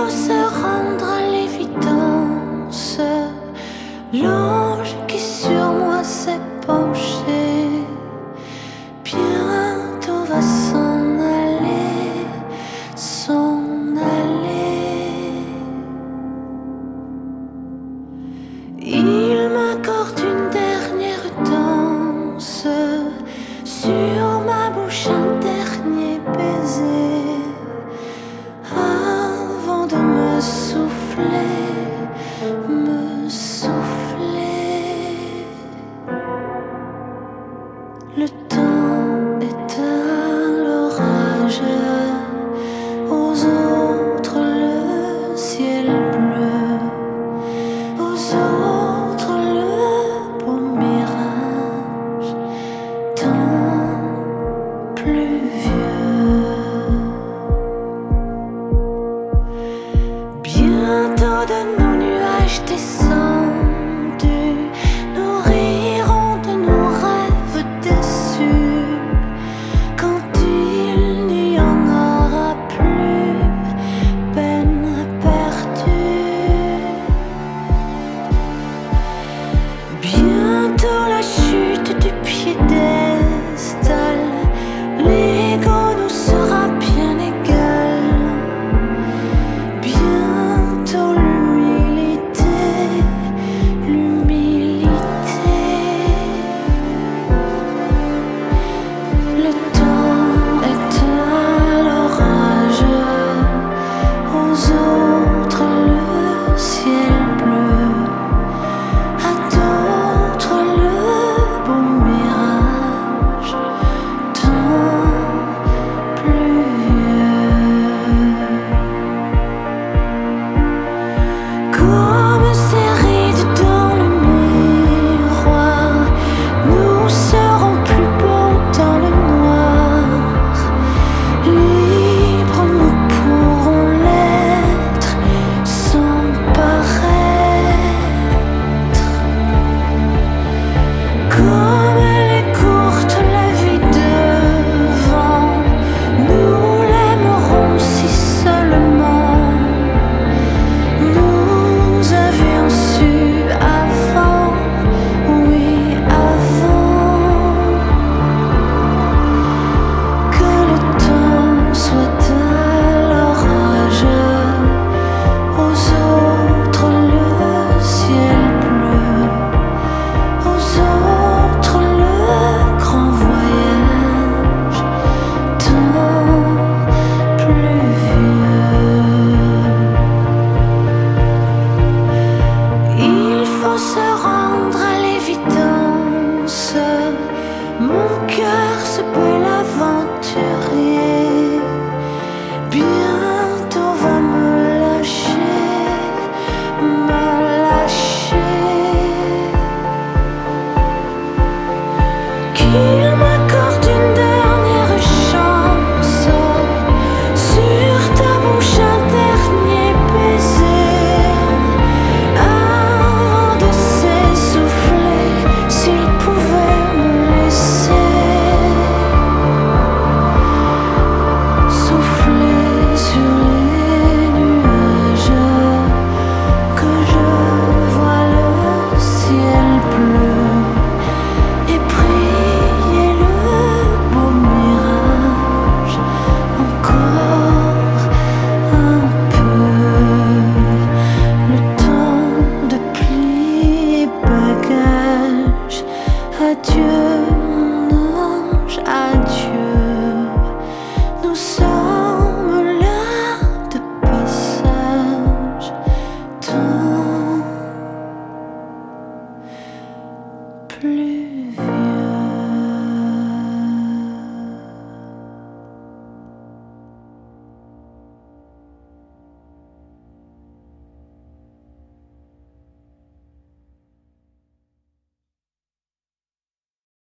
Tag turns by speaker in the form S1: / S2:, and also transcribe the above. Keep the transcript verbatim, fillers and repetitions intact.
S1: faut se rendre à l'évidence. L'ange qui sur moi s'est penché bientôt va s'en aller, s'en aller. Il m'accorde une dernière danse, sur ma bouche un dernier baiser, avant de me souffler, me souffler. Le temps est à l'orage, aux autres le ciel bleu, aux autres le beau mirage, tant plus vieux.